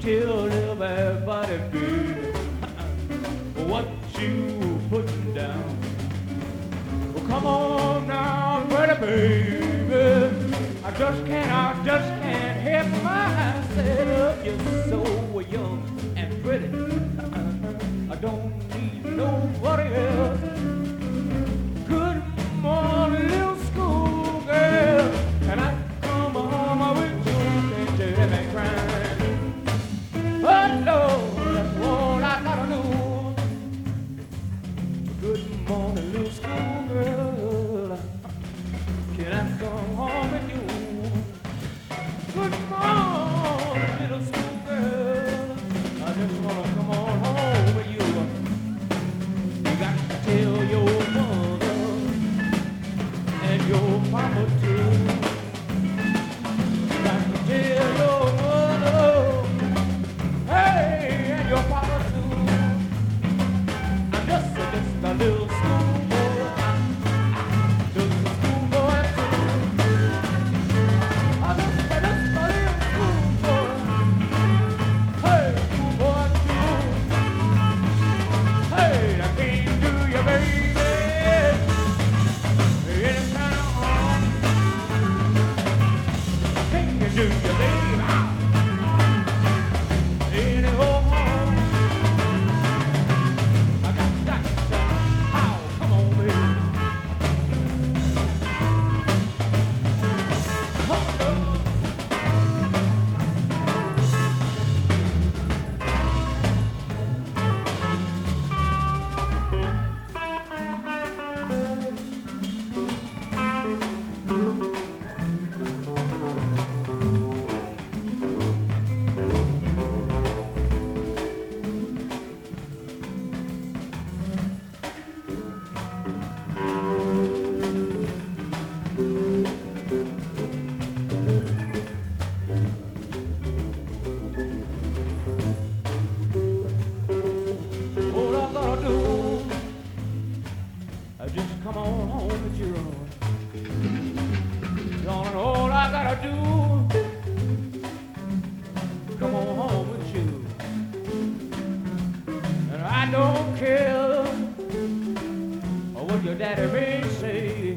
tell everybody, baby, what you putting down. Well, come on now, pretty baby. I just can't help myself. You're so young and pretty. I don't need nobody else. Good morning, little school girl. Can I come home with you and tell me crying? Oh Lord, that's all I gotta do. Good morning, little school girl. Can I come home with you? Good morning, little school girl. I just wanna come on home with you. You got to tell your mother and your mama too. You got to tell your mother, hey, and your papa too. I'm just a little schoolboy, just a schoolboy too. I'm just a little schoolboy, hey, schoolboy too. Hey, I can't do you, baby, any kind of harm. I can't do you, baby, any old harm. I got to, oh, come on, baby. Oh, no. All I gotta do, I just come on home with you. Darling, all I gotta do, come on home with you. And I don't care what your daddy may say.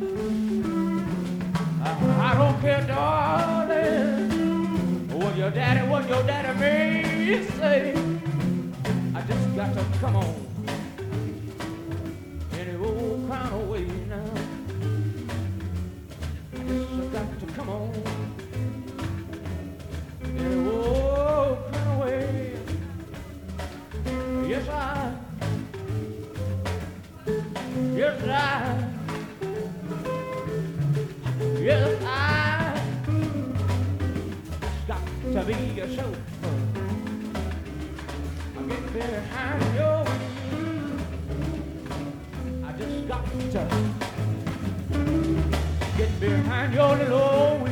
I don't care, darling, what your daddy may say. I just got to come on any old kind of way now. I just got to come on any old kind of way. Yes, I got to be a chauffeur. I get behind your wheel. I just got to get behind your little wheel.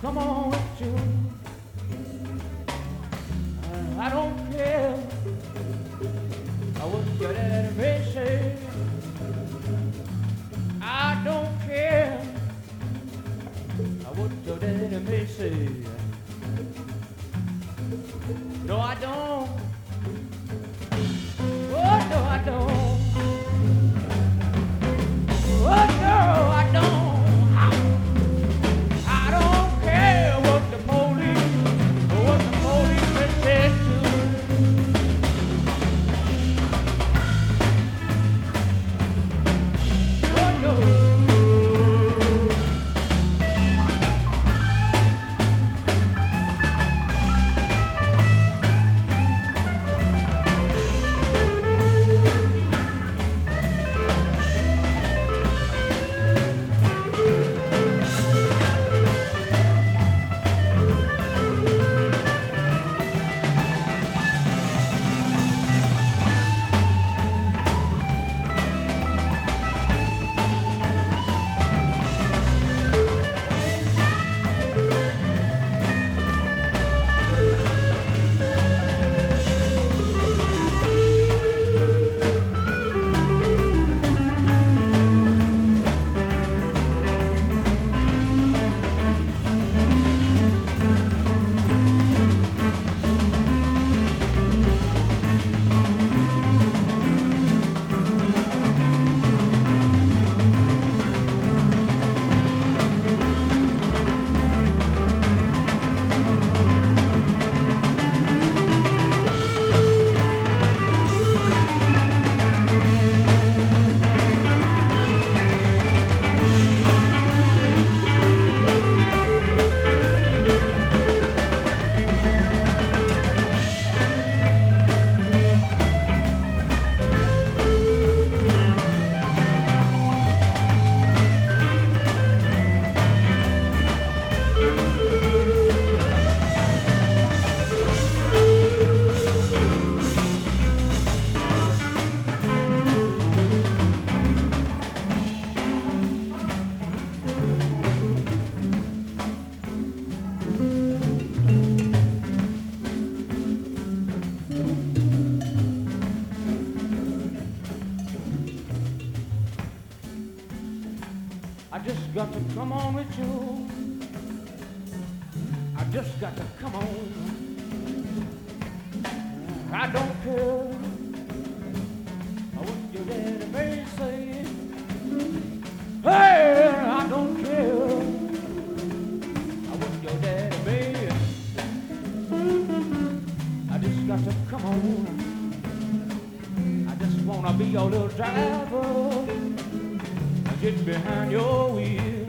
come on with you. I don't care what your daddy may say. I don't care what your daddy may say. No, I don't. Oh, no, I don't. Oh, no, I don't. I don't care what the police may say to me. Oh, no. I just got to come on with you. I just got to come on. I don't care what your daddy may say. Hey, I don't care what your daddy may. I just got to come on. I just wanna be your little driver. Get behind your wheel.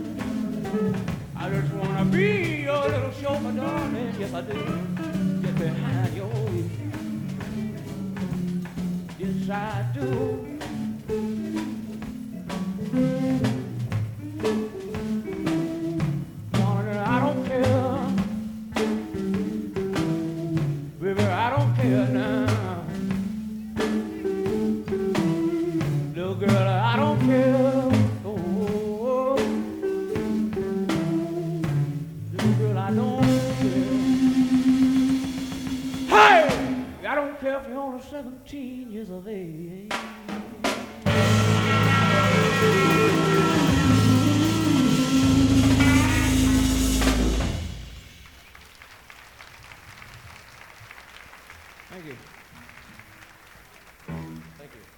I just wanna be your little chauffeur, darling. Yes, I do. Get behind your wheel. Yes, I do. Darling, I don't care. Baby, I don't care now. Little girl, I don't care. I don't care if you're only 17 years of age. Thank you. Thank you.